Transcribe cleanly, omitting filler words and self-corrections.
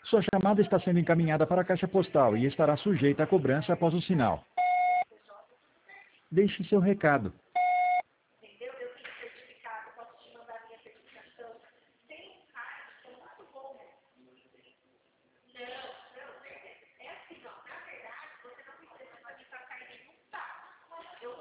Sua chamada está sendo encaminhada para a caixa postal e estará sujeita à cobrança após o sinal. Deixe seu recado.